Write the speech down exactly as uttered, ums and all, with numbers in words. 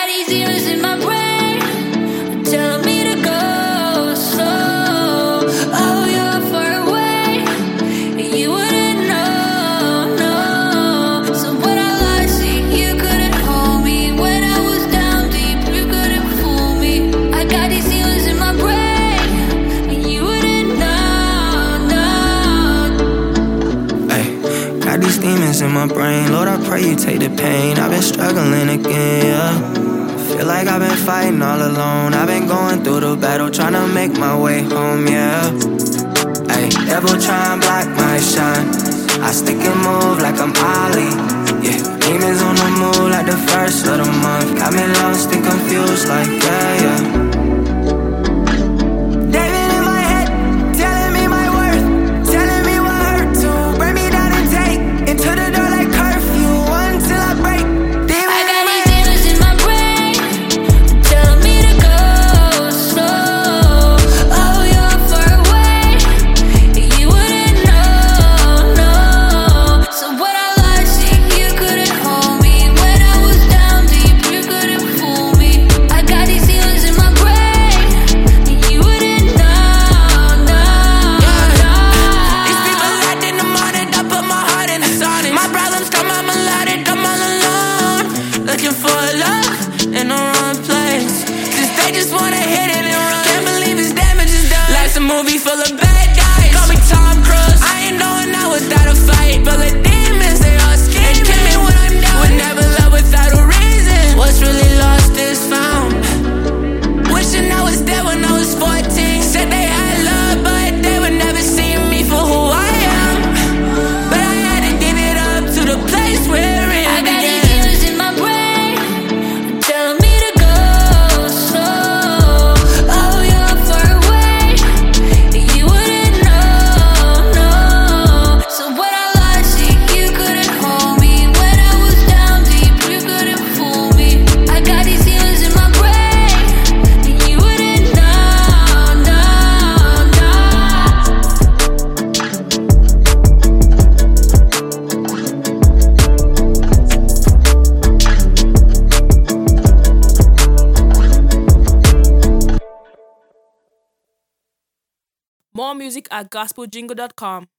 got these demons in my brain telling me to go slow. Oh, you're far away, and you wouldn't know, no. So when I lost you, you couldn't hold me. When I was down deep, you couldn't fool me. I got these demons in my brain, and you wouldn't know, no. Ay, got these demons in my brain. Lord, I pray you take the pain. I've been struggling again, yeah. Feel like I've been fighting all alone. I've been going through the battle, trying to make my way home, yeah. Ay, devil try and block my shine. I stick and move like I'm Ali, yeah. Demons on the move like the first of the month. Got me lost and confused like, yeah, yeah. David in my head, telling me my worth, telling me what hurt to bring me down and take into the door like curfew until I break. I got these demons in my brain telling me to go slow. Oh, you're far away, and you wouldn't know, no. So when I lost you, you couldn't hold me. When I was down deep, you couldn't fool me. I got these demons in my brain, and you wouldn't know, no, no. These people locked in the morning, I put my heart in the sonic. My problems come, I'm melodic, I'm all alone. Looking for love in the wrong place. Cause they just wanna hit it and run. Can't believe this damage is done. Life's a movie full of bad guys. Call me Tom Cruise. I ain't going out without a fight. Full of demons, they all scheming. They kill me when I'm down. Would never love without a reason. What's really lost is found. Wishing I was there when I was fourteen. Said they had love, but they would never see me for who I am. But I had to give it up to the place where it I got these began. demons in my brain telling me to go slow. Oh, you're far away, and you wouldn't know, no. So when I lost you, you couldn't hold me. When I was down deep, you couldn't fool me. I got these demons in my brain, and you wouldn't know, no, no. More music at gospel jingle dot com.